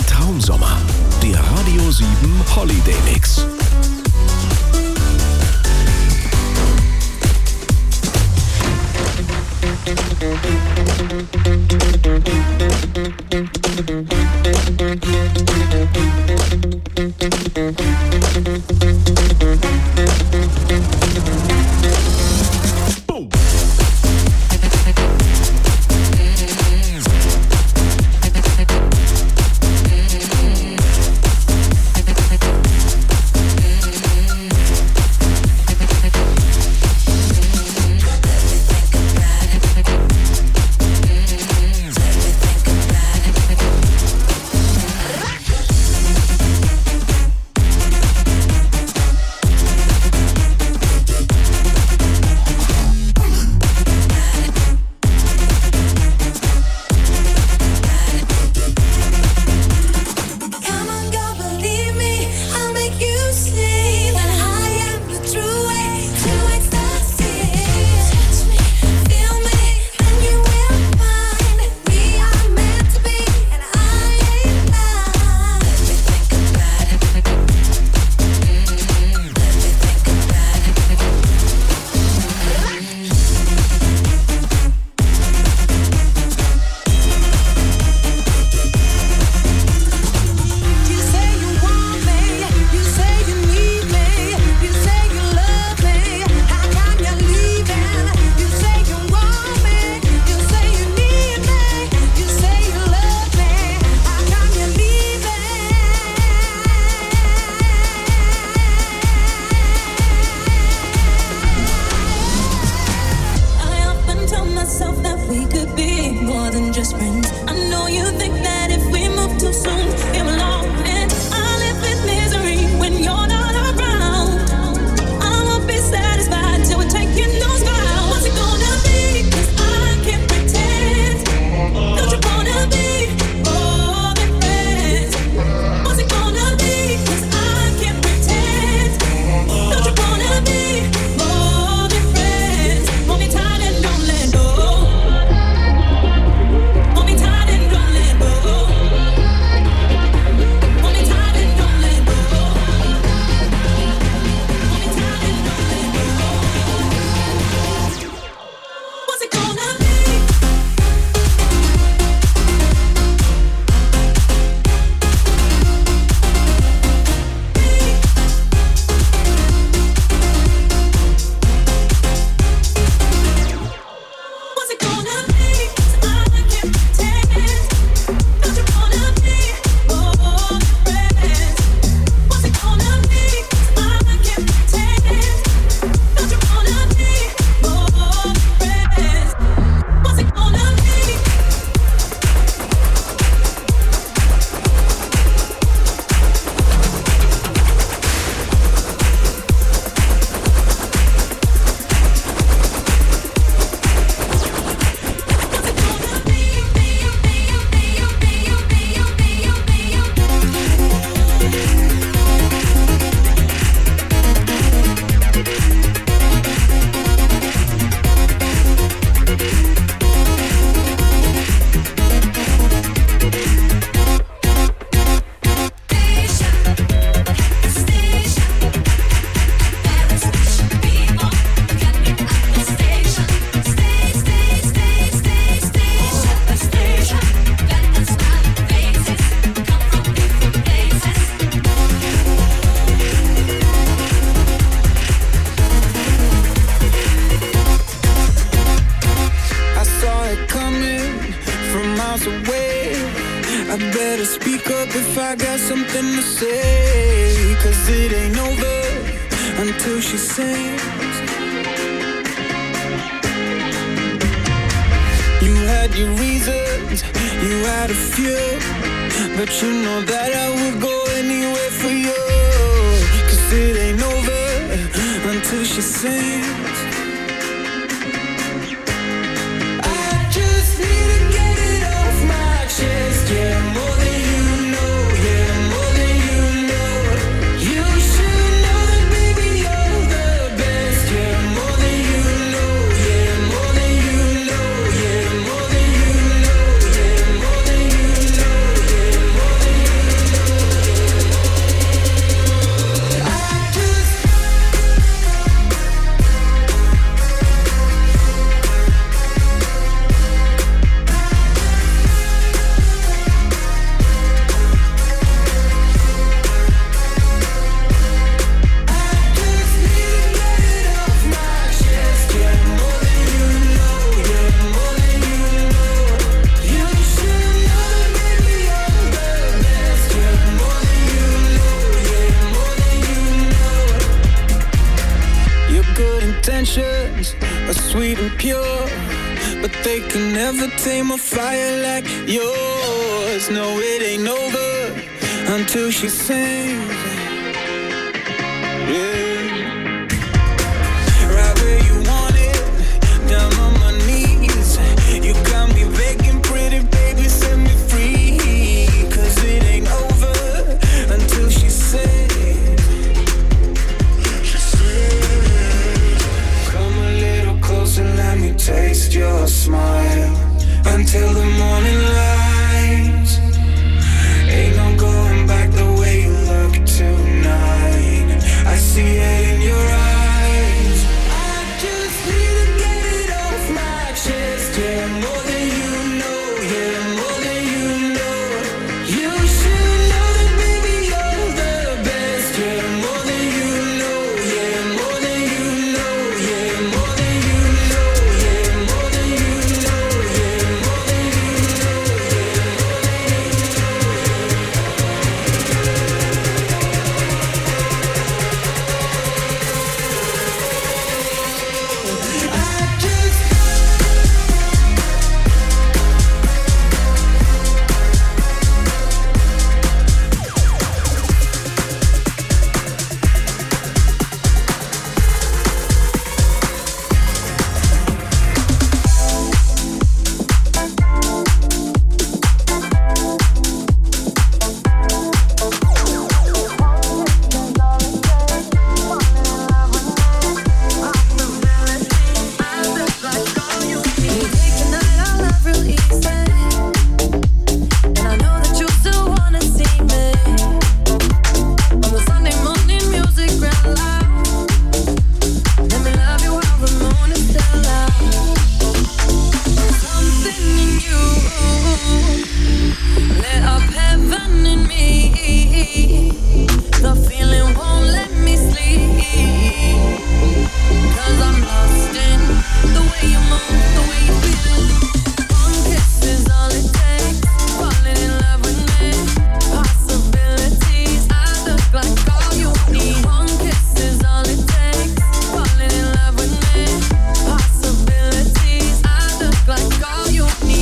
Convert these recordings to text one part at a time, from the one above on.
Traumsommer. Der Radio 7 Holiday Mix. emotions are sweet and pure, but they can never tame a fire like yours. No, it ain't over until she sings. Yeah. Right where you want it, down on my knees. You got me begging, pretty baby, set me free. 'Cause it ain't over until she sings. Come a little closer, let me taste your smile until the morning light. Ain't no going back the way you look tonight. I see it in your eyes. I just need to get it off my chest. Yeah, more than you know, yeah, more than you know. You should know that baby you're the best. Yeah, more than you know, yeah, more than you know, yeah, more than you know, yeah, more than you know, yeah, more than you know, yeah,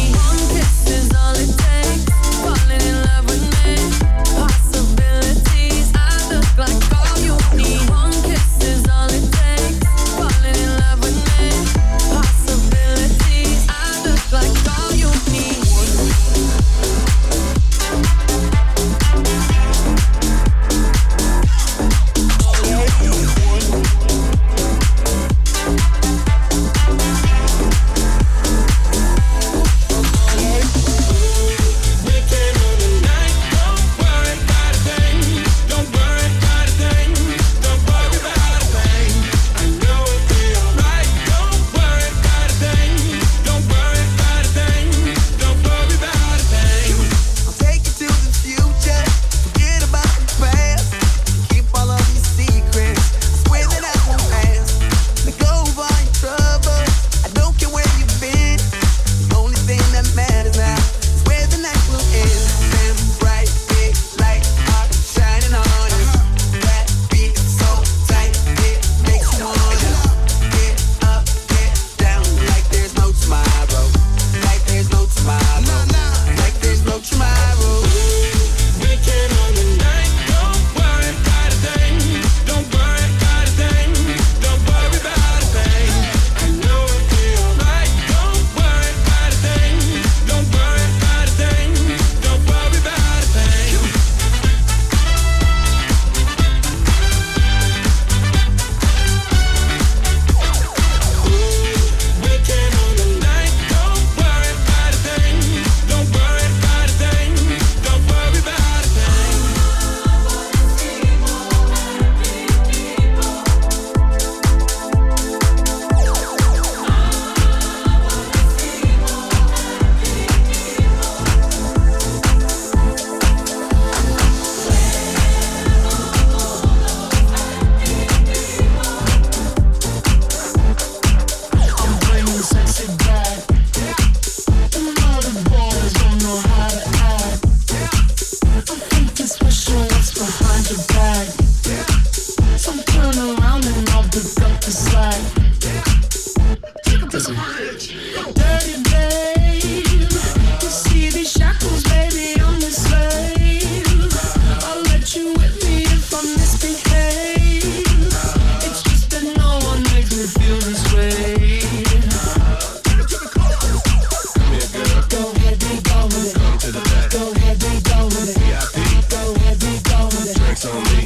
Possibility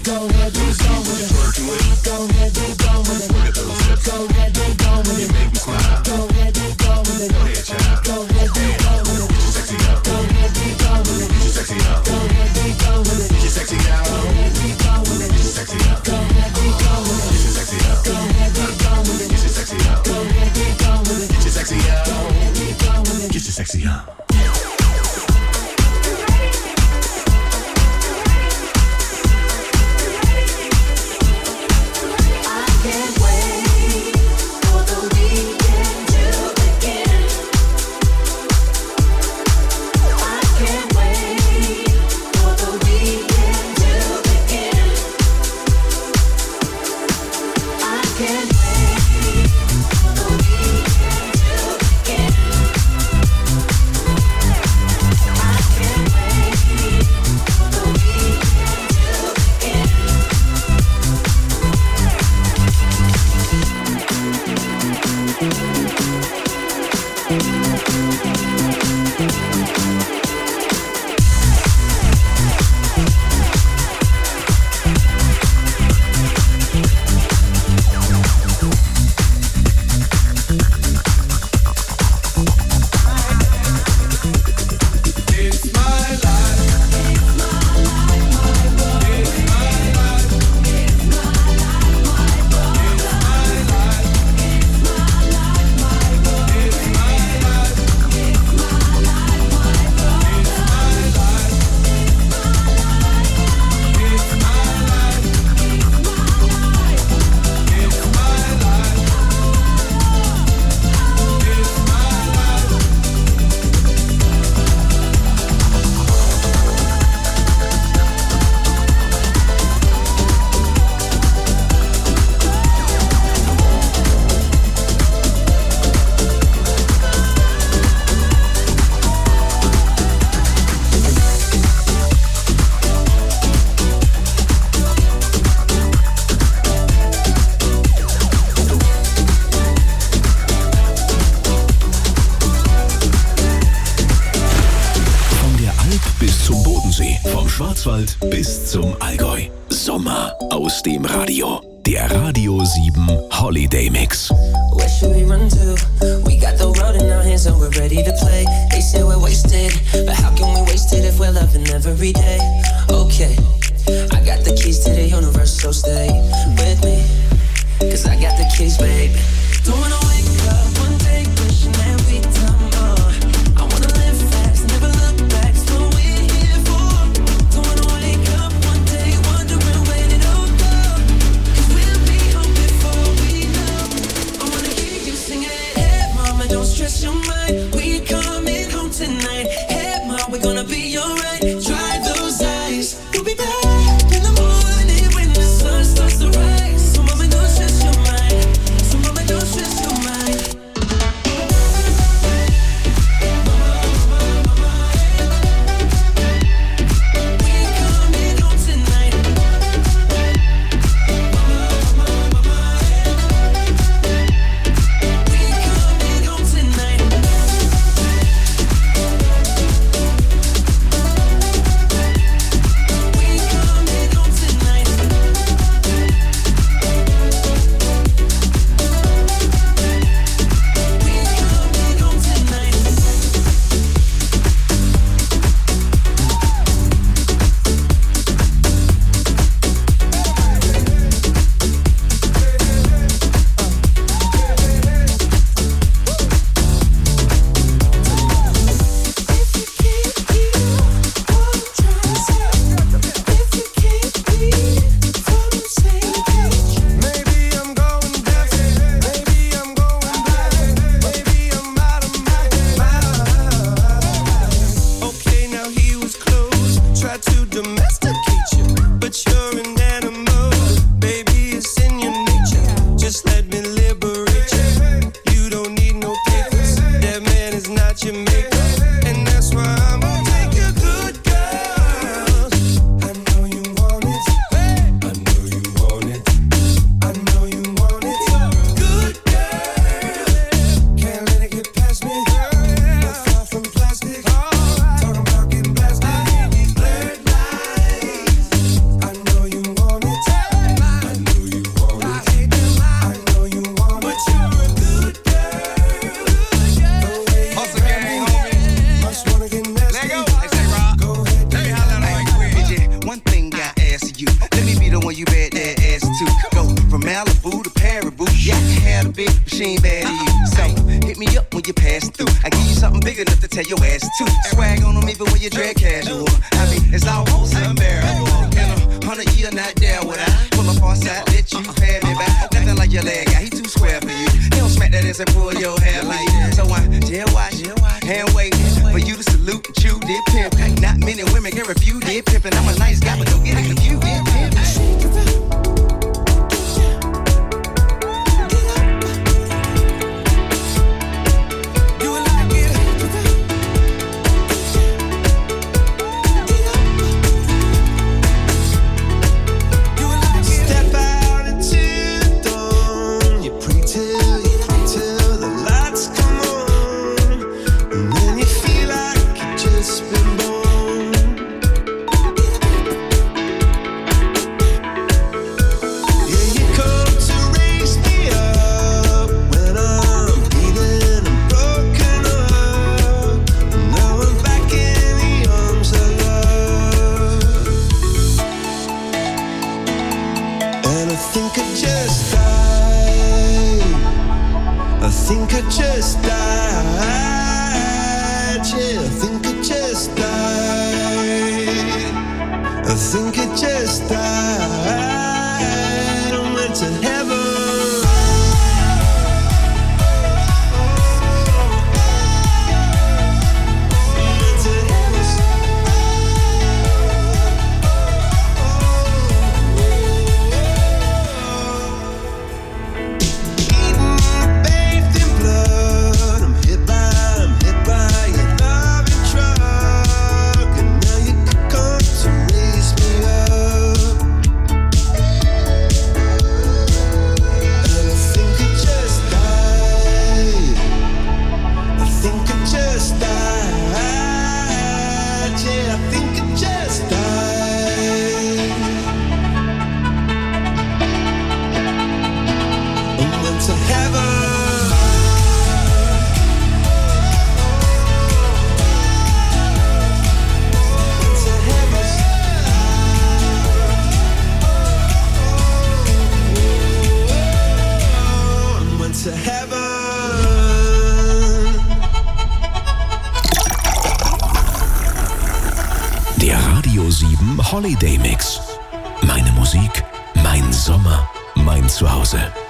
Schwarzwald bis zum Allgäu. Sommer aus dem Radio. Der Radio 7 Holiday Mix. Where should we run to? We got the world in our hands and we're ready to play. They say we're wasted, but how can we waste it if we're loving every day? Okay, I got the keys to the universe, so stay with me. Cause I got the keys, baby. Don't wanna wake up one day wishing that we'd done more. I wanna live fast, never look back, it's what we're here for. Don't wanna wake up one day wondering where it all go. Cause we'll be home before we know. I wanna hear you singing it. Hey mama, don't stress your mind, we coming home tonight. Hey mom, we're gonna be alright. Dry those eyes, we'll be back in the morning when the sun starts to rise. So mama, don't stress your mind. So mama, don't stress your mind. you bet that ass too. Go from Malibu to Paribu. Yeah, I can have a big machine bad to you. So hit me up when you pass through. I give you something big enough to tell your ass to. Swag on them even when you dress casual. I mean, it's almost unbearable. In 100 years, not there would I pull up on side, let you pay me back. Nothing like your leg guy, he too square for you. He don't smack that ass and pull your hair like that. So I jail watch, hand wait for you to salute and chew did pimp. Not many women can refuse did pimpin'. I'm a nice guy, but don't get it confused. Did pimp. Holiday Mix. Meine Musik, mein Sommer, mein Zuhause.